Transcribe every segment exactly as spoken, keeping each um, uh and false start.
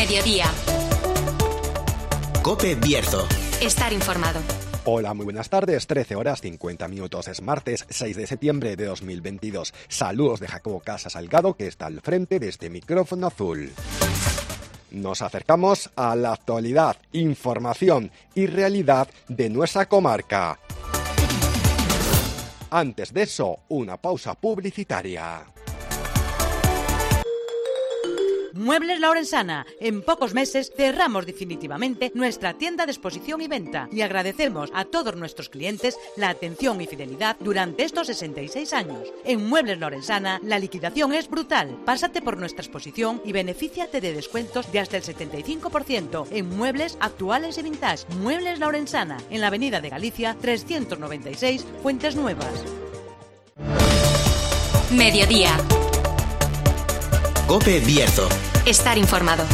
Mediodía. COPE Bierzo. Estar informado. Hola, muy buenas tardes, trece horas cincuenta minutos, es martes seis de septiembre de dos mil veintidós. Saludos de Jacobo Casa Salgado, que está al frente de este micrófono azul. Nos acercamos a la actualidad, información y realidad de nuestra comarca. Antes de eso, una pausa publicitaria. Muebles La Orensana. En pocos meses cerramos definitivamente nuestra tienda de exposición y venta y agradecemos a todos nuestros clientes la atención y fidelidad durante estos sesenta y seis años. En Muebles La Orensana la liquidación es brutal. Pásate por nuestra exposición y benefíciate de descuentos de hasta el setenta y cinco por ciento en muebles actuales y vintage. Muebles La Orensana, en la avenida de Galicia trescientos noventa y seis, Fuentes Nuevas. Mediodía. COPE Bierzo. Estar informado.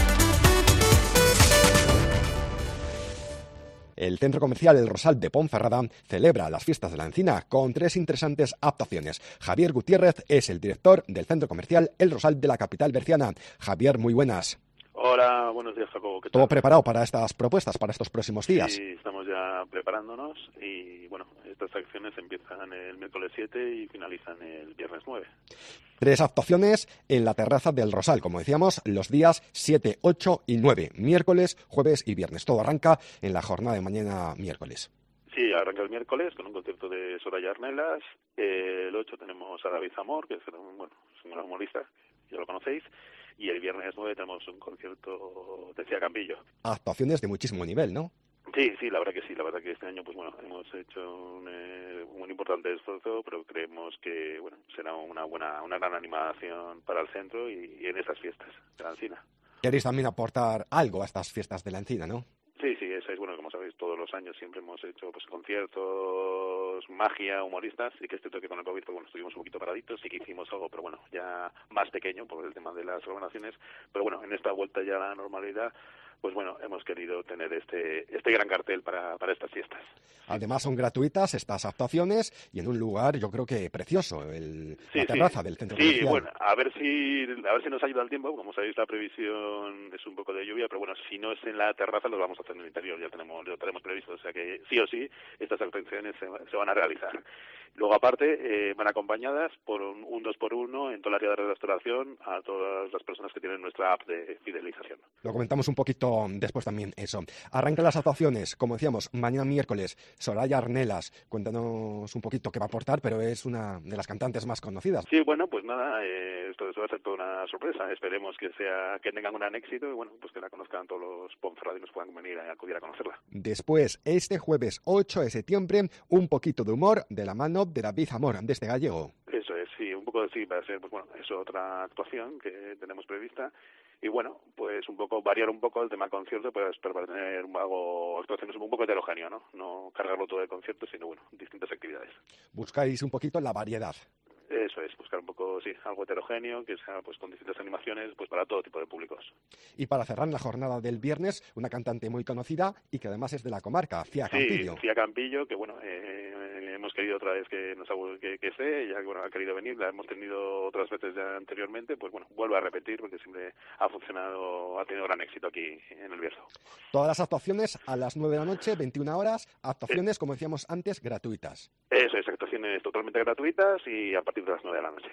El Centro Comercial El Rosal de Ponferrada celebra las fiestas de la encina con tres interesantes actuaciones. Javier Gutiérrez es el director del Centro Comercial El Rosal de la capital berciana. Javier, muy buenas. Hola, buenos días, Jacobo. ¿Qué tal? ¿Todo preparado para estas propuestas, para estos próximos días? Sí, estamos ya preparándonos y, bueno, estas acciones empiezan el miércoles siete y finalizan el viernes nueve. Tres actuaciones en la terraza del Rosal, como decíamos, los días siete, ocho y nueve, miércoles, jueves y viernes. Todo arranca en la jornada de mañana miércoles. Sí, arranca el miércoles con un concierto de Soraya Arnelas. El ocho tenemos a David Zamor, que es un, bueno, es un gran humorista, ya lo conocéis. Y el viernes nueve tenemos un concierto de Cía Campillo. Actuaciones de muchísimo nivel, ¿no? Sí, sí, la verdad que sí. La verdad que este año, pues bueno, hemos hecho un, eh, un importante esfuerzo, pero creemos que, bueno, será una buena, una gran animación para el centro y, y en estas fiestas de la encina. Queréis también aportar algo a estas fiestas de la encina, ¿no? Sí, sí, eso es bueno, como sabéis, todos los años siempre hemos hecho pues conciertos, magia, humoristas, y que es cierto que con el COVID pues, bueno, estuvimos un poquito paraditos, sí que hicimos algo, pero bueno, ya más pequeño por el tema de las aglomeraciones, pero bueno, en esta vuelta ya a la normalidad, pues bueno, hemos querido tener este este gran cartel para, para estas fiestas. Además son gratuitas estas actuaciones y en un lugar yo creo que precioso, el, sí, la terraza sí. del centro sí, comercial. Sí, bueno, a ver si a ver si nos ayuda el tiempo, como sabéis la previsión es un poco de lluvia, pero bueno, si no es en la terraza lo vamos a hacer en el interior, ya tenemos lo tenemos previsto, o sea que sí o sí estas actuaciones se, se van a realizar. Luego aparte eh, van acompañadas por un, un dos por uno en toda el área de restauración a todas las personas que tienen nuestra app de fidelización. Lo comentamos un poquito después también eso. Arrancan las actuaciones, como decíamos, mañana miércoles, Soraya Arnelas, cuéntanos un poquito qué va a aportar, pero es una de las cantantes más conocidas. Sí, bueno, pues nada, eh, esto, esto va a ser toda una sorpresa, esperemos que sea que tengan un gran éxito y bueno, pues que la conozcan todos los ponferradinos, puedan venir a acudir a conocerla. Después, este jueves ocho de septiembre, un poquito de humor de la mano de David Zamor, de este gallego. Eso es, sí, un poco sí, va a ser, pues bueno, es otra actuación que tenemos prevista. Y bueno, pues un poco, variar un poco el tema concierto, pues para tener algo, actuaciones un poco heterogéneo, ¿no? No cargarlo todo de concierto, sino bueno, distintas actividades. Buscáis un poquito la variedad. Eso es, buscar un poco, sí, algo heterogéneo, que sea pues con distintas animaciones, pues para todo tipo de públicos. Y para cerrar la jornada del viernes, una cantante muy conocida y que además es de la comarca, Cía Campillo. Sí, Cía Campillo, que bueno, eh, hemos querido otra vez que nos que, que esté, ya que bueno, ha querido venir, la hemos tenido otras veces ya anteriormente, pues bueno, vuelve a repetir porque siempre ha funcionado, ha tenido gran éxito aquí en el Bierzo. Todas las actuaciones a las nueve de la noche, veintiuna horas, actuaciones, eh, como decíamos antes, gratuitas. Eso es, actuaciones totalmente gratuitas y a partir de las nueve de la noche.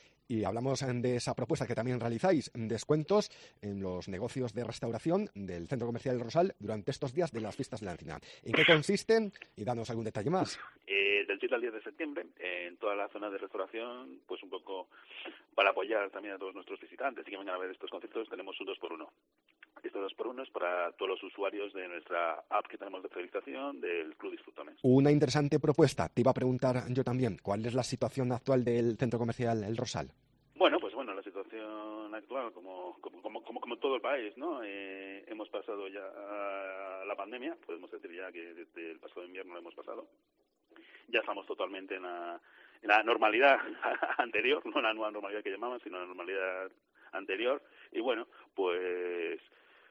Y hablamos de esa propuesta que también realizáis, descuentos en los negocios de restauración del Centro Comercial El Rosal durante estos días de las fiestas de la encina. ¿En qué consisten? Y danos algún detalle más. Eh, del siete al diez de septiembre, eh, en toda la zona de restauración, pues un poco para apoyar también a todos nuestros visitantes y que vengan a ver estos conciertos, tenemos un dos por uno. Estos dos por uno es para todos los usuarios de nuestra app que tenemos de fidelización del Club Disfrutones. Una interesante propuesta. Te iba a preguntar yo también, ¿cuál es la situación actual del Centro Comercial El Rosal? Bueno, pues bueno, la situación actual, como como como como, como todo el país, ¿no? Eh, hemos pasado ya a la pandemia, podemos decir ya que desde el pasado invierno lo hemos pasado. Ya estamos totalmente en la, en la normalidad anterior, no la nueva normalidad que llamaban, sino la normalidad anterior. Y bueno, pues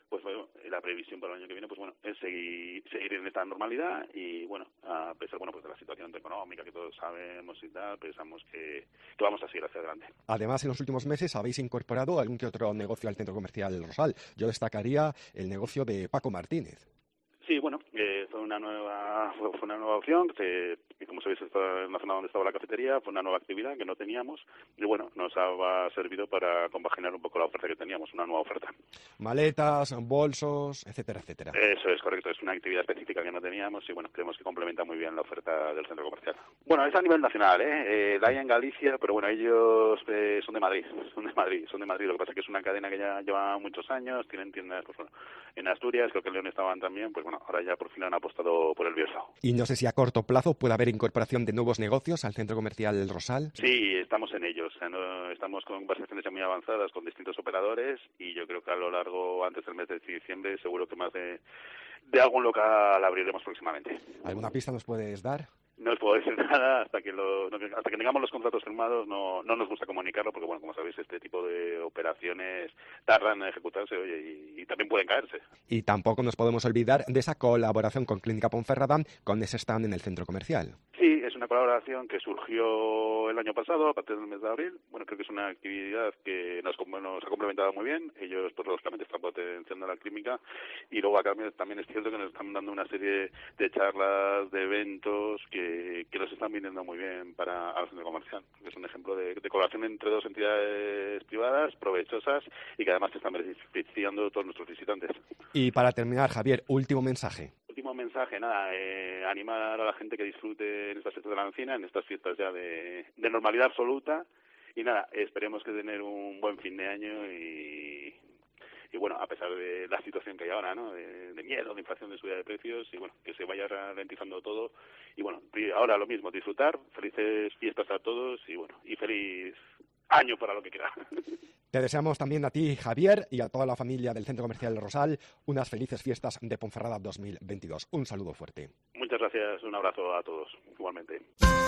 pues bueno, la previsión para el año que viene, pues bueno, es seguir, seguir en esta normalidad y bueno, a pesar bueno pues de la situación económica que todos sabemos y tal, pensamos que, que vamos a seguir hacia adelante. Además, en los últimos meses habéis incorporado algún que otro negocio al Centro Comercial El Rosal. Yo destacaría el negocio de Paco Martínez. Sí, bueno, eh, fue una nueva fue, fue una nueva opción que, que como sabéis está en la zona donde estaba la cafetería, fue una nueva actividad que no teníamos y bueno, nos ha servido para compaginar un poco la oferta que teníamos, una nueva oferta. Maletas, bolsos, etcétera, etcétera. Eso es correcto, es una actividad específica que no teníamos y bueno, creemos que complementa muy bien la oferta del centro comercial. Bueno, es a nivel nacional, ¿eh? eh la hay en Galicia, pero bueno, ellos eh, son de Madrid, son de Madrid, son de Madrid. Lo que pasa es que es una cadena que ya lleva muchos años, tienen tiendas, pues bueno, en Asturias, creo que en León estaban también, pues bueno, ahora ya por fin han apostado por el Bierzo. Y no sé si a corto plazo puede haber incorporación de nuevos negocios al Centro Comercial El Rosal. Sí, estamos en ellos, o sea, no, estamos con conversaciones ya muy avanzadas con distintos operadores y yo creo que a lo largo, antes del mes de diciembre, seguro que más de, de algún local abriremos próximamente. ¿Alguna pista nos puedes dar? No os puedo decir nada hasta que lo, hasta que tengamos los contratos firmados. No, no nos gusta comunicarlo porque, bueno, como sabéis, este tipo de operaciones tardan en ejecutarse, oye, y, y también pueden caerse. Y tampoco nos podemos olvidar de esa colaboración con Clínica Ponferrada con ese stand en el centro comercial. Sí, es una colaboración que surgió el año pasado, a partir del mes de abril. Bueno, creo que es una actividad que nos, nos ha complementado muy bien. Ellos, pues, lógicamente, están potenciando la clínica. Y luego acá también es cierto que nos están dando una serie de charlas, de eventos que que los están viniendo muy bien para el centro comercial. Es un ejemplo de, de colaboración entre dos entidades privadas, provechosas y que además están beneficiando a todos nuestros visitantes. Y para terminar, Javier, último mensaje. Último mensaje, nada, eh, animar a la gente que disfrute en estas fiestas de la encina, en estas fiestas ya de, de normalidad absoluta y nada, esperemos que tener un buen fin de año y... y bueno, a pesar de la situación que hay ahora, ¿no? De, de miedo, de inflación, de subida de precios, y bueno, que se vaya ralentizando todo. Y bueno, ahora lo mismo, disfrutar, felices fiestas a todos y bueno, y feliz año para lo que queda. Te deseamos también a ti, Javier, y a toda la familia del Centro Comercial El Rosal unas felices fiestas de Ponferrada dos mil veintidós. Un saludo fuerte. Muchas gracias, un abrazo a todos, igualmente.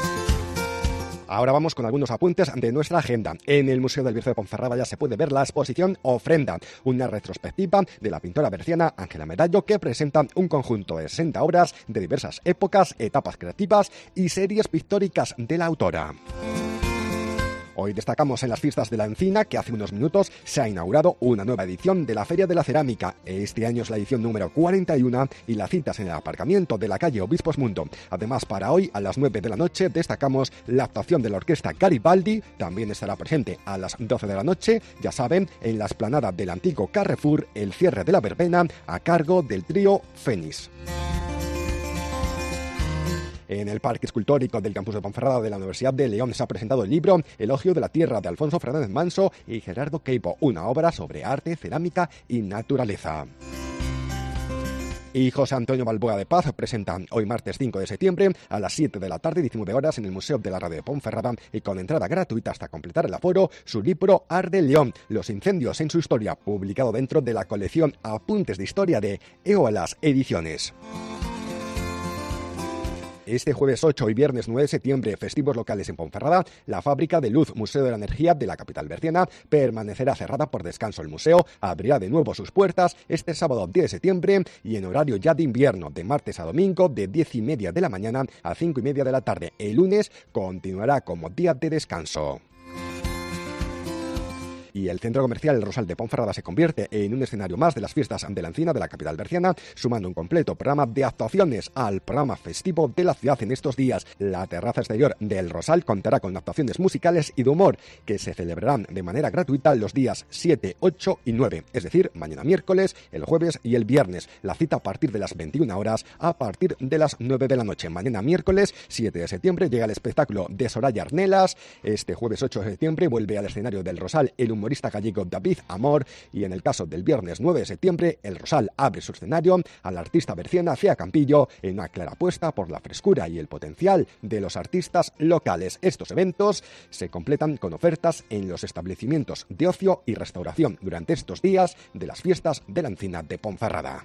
Ahora vamos con algunos apuntes de nuestra agenda. En el Museo del Bierzo de Ponferrada ya se puede ver la exposición Ofrenda, una retrospectiva de la pintora berciana Ángela Medallo que presenta un conjunto de sesenta obras de diversas épocas, etapas creativas y series pictóricas de la autora. Hoy destacamos en las fiestas de la Encina que hace unos minutos se ha inaugurado una nueva edición de la Feria de la Cerámica. Este año es la edición número cuarenta y uno y la cita es en el aparcamiento de la calle Obispos Mundo. Además, para hoy a las nueve de la noche destacamos la actuación de la orquesta Garibaldi. También estará presente a las doce de la noche, ya saben, en la explanada del antiguo Carrefour, el cierre de la verbena a cargo del trío Fénix. En el Parque Escultórico del Campus de Ponferrada de la Universidad de León se ha presentado el libro Elogio de la Tierra de Alfonso Fernández Manso y Gerardo Queipo, una obra sobre arte, cerámica y naturaleza. Y José Antonio Balboa de Paz presentan hoy martes cinco de septiembre a las siete de la tarde, diecinueve horas, en el Museo de la Radio de Ponferrada y con entrada gratuita hasta completar el aforo, su libro Arde León, los incendios en su historia, publicado dentro de la colección Apuntes de Historia de Eolas Ediciones. Este jueves ocho y viernes nueve de septiembre, festivos locales en Ponferrada, la Fábrica de Luz, Museo de la Energía de la capital berciana, permanecerá cerrada por descanso. El museo abrirá de nuevo sus puertas este sábado diez de septiembre y en horario ya de invierno, de martes a domingo, de diez y media de la mañana a cinco y media de la tarde. El lunes continuará como día de descanso. Y el Centro Comercial El Rosal de Ponferrada se convierte en un escenario más de las fiestas de la Encina de la capital berciana, sumando un completo programa de actuaciones al programa festivo de la ciudad en estos días. La terraza exterior del Rosal contará con actuaciones musicales y de humor que se celebrarán de manera gratuita los días siete, ocho y nueve, es decir, mañana miércoles, el jueves y el viernes. La cita a partir de las veintiuna horas a partir de las nueve de la noche. Mañana miércoles, siete de septiembre, llega el espectáculo de Soraya Arnelas. Este jueves ocho de septiembre vuelve al escenario del Rosal el humorista gallego David Amor y en el caso del viernes nueve de septiembre el Rosal abre su escenario a la artista berciana Cea Campillo en una clara apuesta por la frescura y el potencial de los artistas locales. Estos eventos se completan con ofertas en los establecimientos de ocio y restauración durante estos días de las fiestas de la Encina de Ponferrada.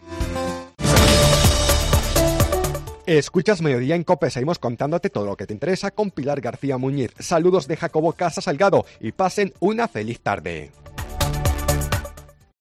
Escuchas Mediodía en COPE, seguimos contándote todo lo que te interesa con Pilar García Muñiz. Saludos de Jacobo Casa Salgado y pasen una feliz tarde.